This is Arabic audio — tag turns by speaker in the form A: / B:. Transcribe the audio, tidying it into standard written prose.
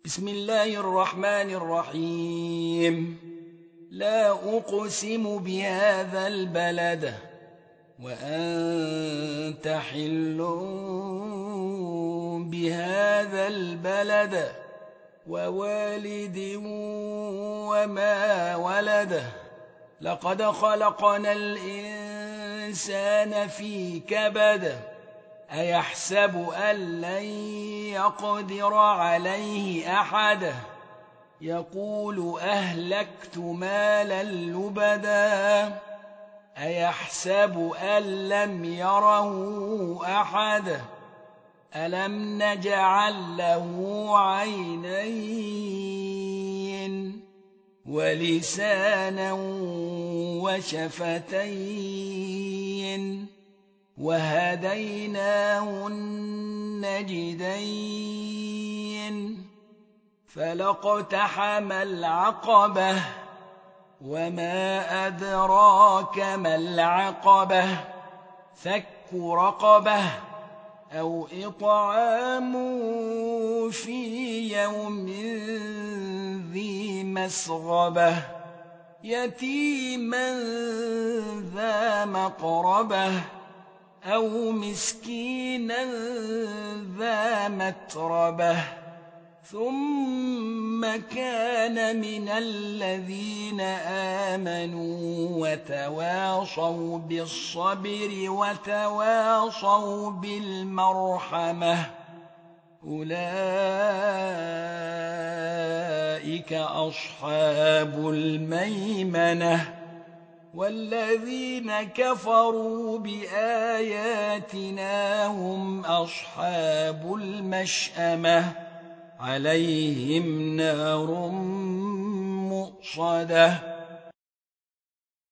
A: بسم الله الرحمن الرحيم. لا أقسم بهذا البلد وأنت حل بهذا البلد ووالد وما ولد. لقد خلقنا الإنسان في كبد. أيحسب أن لن يقدر عليه أحد. يقول أهلكت مالا لبدا. أيحسب أن لم يره أحد. ألم نجعل له عينين ولسانا وشفتين وهديناه النجدين. فلاقتحم العقبة وما أدراك ما العقبة. فك رقبة أو إطعام في يوم ذي مسغبة يتيما ذا مقربة أو مسكينا ذا متربة ثم كان من الذين آمنوا وتواصوا بالصبر وتواصوا بالمرحمة. أولئك أصحاب الميمنة. والذين كفروا بآياتنا هم أصحاب المشأمة. عليهم نار مؤصدة